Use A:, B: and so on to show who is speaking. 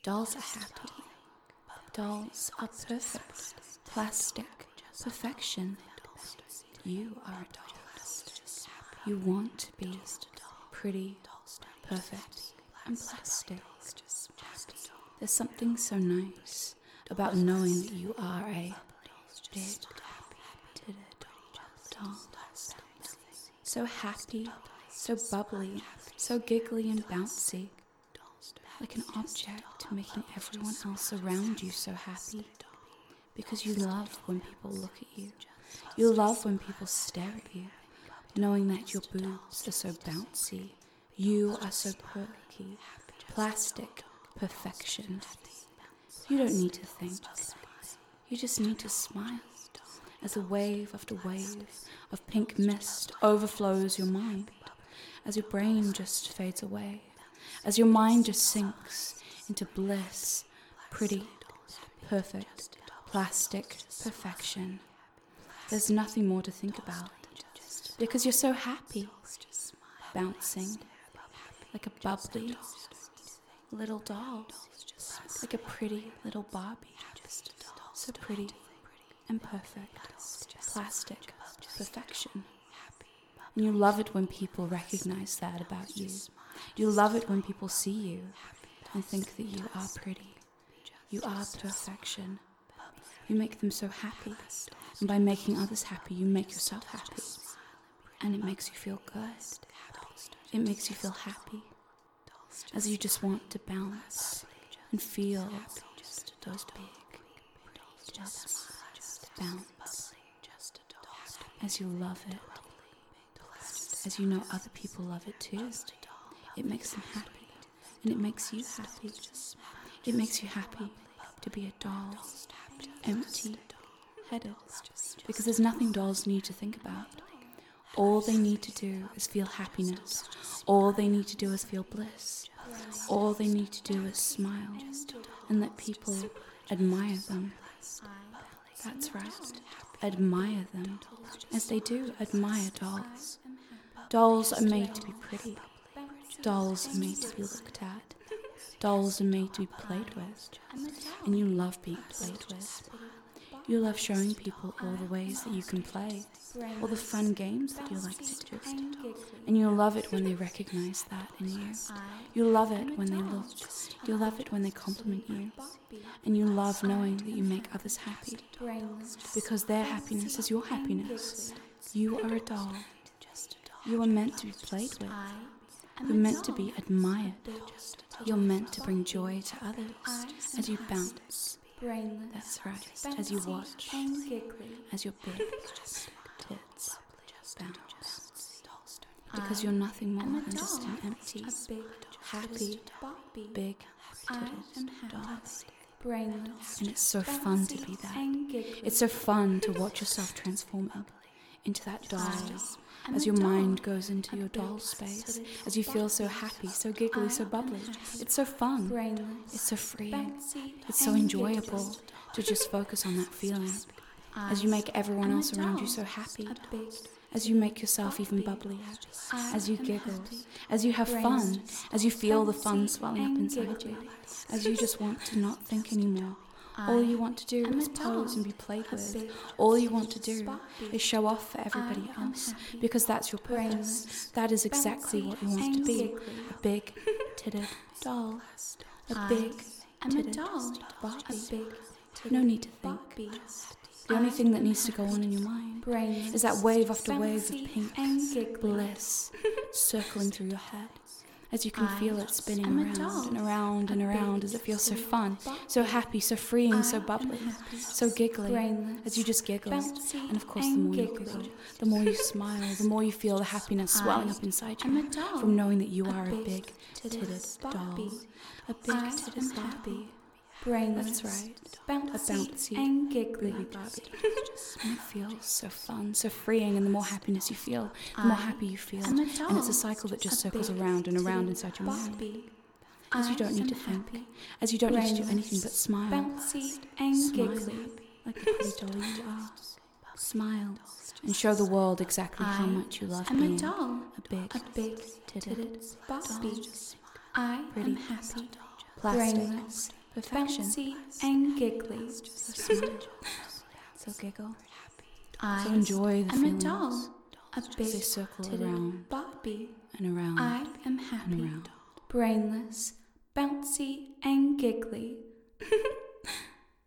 A: Dolls are happy. Dolls are perfect. Plastic. Perfection. You are a doll. You want to be pretty, perfect, and plastic. There's something so nice about knowing that you are a big, titted doll. So happy, so bubbly, so giggly and bouncy. Like an object making everyone else around you so happy. Because you love when people look at you. You love when people stare at you. Knowing that your boobs are so bouncy. You are so perky. Plastic perfection. You don't need to think. You just need to smile. As a wave after wave of pink mist overflows your mind. As your brain just fades away. As your mind just sinks into bliss, pretty, perfect, plastic perfection. There's nothing more to think about, because you're so happy, bouncing like a bubbly little doll, like a pretty little Barbie, so pretty and perfect, plastic perfection. And you love it when people recognize that about you. You love it when people see you and think that you are pretty. You are perfection. You make them so happy. And by making others happy, you make yourself happy. And it makes you feel good. It makes you feel happy. As you just want to bounce and feel those big, just bounce. As you love it. As you know other people love it too. It makes them happy, and it makes you happy. It makes you happy to be a doll, empty-headed, because there's nothing dolls need to think about. All they need to do is feel happiness. All they need to do is feel bliss. All they need to do is smile and let people admire them. That's right, admire them, as they do admire dolls. Dolls are made to be pretty. Dolls are made to be looked at. Dolls are made to be played with. And you love being played with. You love showing people all the ways that you can play, all the fun games that you like to do. And you love it when they recognize that in you. You love it when they look. You love it when they compliment you. And you love knowing that you make others happy, because their happiness is your happiness. You are a doll. You are meant to be played with. You're meant to be admired. You're meant to bring joy to others as you bounce. That's right, as you watch, as your big tits bounce. Because you're nothing more than just an empty, happy, big titted doll. And it's so fun to be that. It's so fun to watch yourself transforming into that doll. As your mind goes into your doll space, as you feel so happy, so giggly, so bubbly. It's so fun. It's so freeing. It's so enjoyable to just focus on that feeling. As you make everyone else around you so happy. As you make yourself even bubblier. As you giggle. As you have fun. As you feel the fun swelling up inside you. As you just want to not think anymore. All you want to do is pose and be played with. All you want to do is show off for everybody else, because that's your purpose. That is exactly what you want to be. A big titted doll. A big titted Barbie. No need to think. The only thing that needs to go on in your mind is that wave after wave of pink bliss circling through your head. As you can feel it spinning around and around and around, as it feels so fun, so happy, so freeing, so bubbly, so giggly, as you just giggle. And of course, the more you giggle, the more you smile, the more you feel the happiness swelling up inside you from knowing that you are a big titted doll, a big titted Barbie. That's right, a bouncy and giggly Barbie. And it feels so fun, so freeing, and the more happiness you feel, the more happy you feel. And it's a cycle that just circles around and around inside your mind. As you don't need to think, as you don't need to do anything but smile. Smile like the pretty doll you are. Smile and show the world exactly how much you love being a big titted Barbie. Pretty, happy, plastic,
B: brainless,
A: perfection,
B: bouncy and giggly.
A: so smile, so giggle,
B: I
A: so enjoy the
B: am
A: feelings.
B: a doll, a
A: As they
B: big
A: circle
B: titted
A: around
B: Barbie.
A: and around
B: I am
A: and
B: happy,
A: around.
B: brainless, bouncy and giggly.